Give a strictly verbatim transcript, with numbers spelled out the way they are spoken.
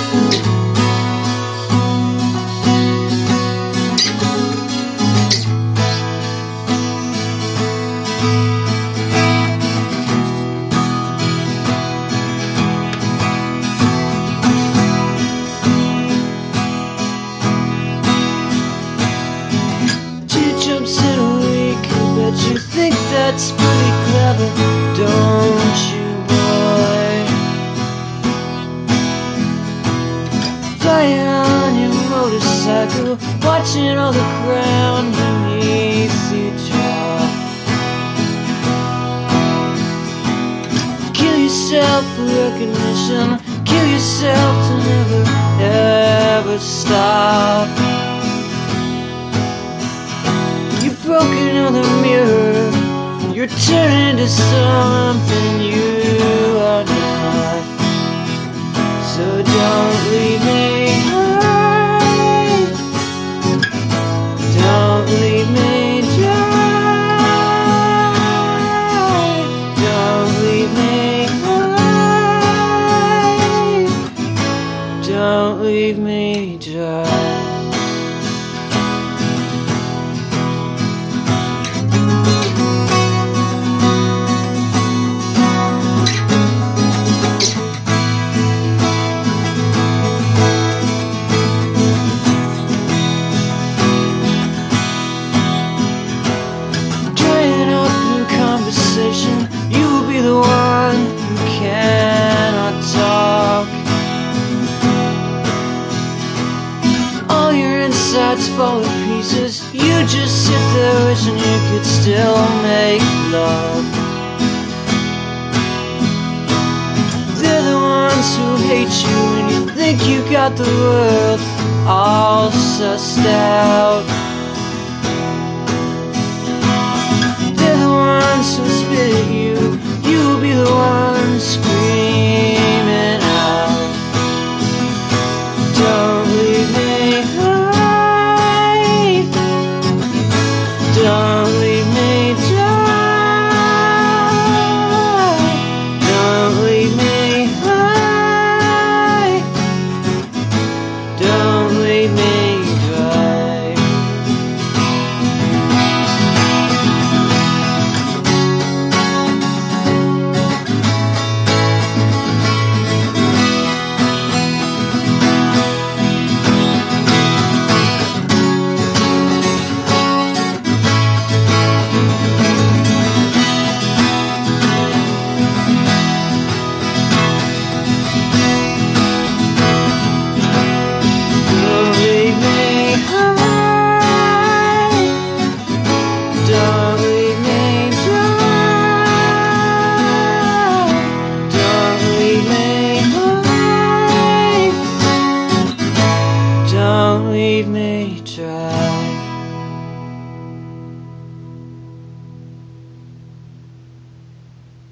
But you think that's pretty clever, don't you, boy? Flying on your motorcycle, watching all the ground beneath you drop. Kill yourself for recognition, kill yourself to never ever stop. You've broken another mirror, you're turning into something you are not. So don't leave me high, don't leave me dry, don't leave me high, don't leave me dry. You will be the one who cannot talk. All your insides fall to pieces. You just sit there wishing you could still make love. They're the ones who hate you when you think you got the world all sussed out. So spit at you, you'll be the one screaming out. Don't leave me high, don't leave me dry, don't leave me high, don't leave me dry. Don't leave me dry.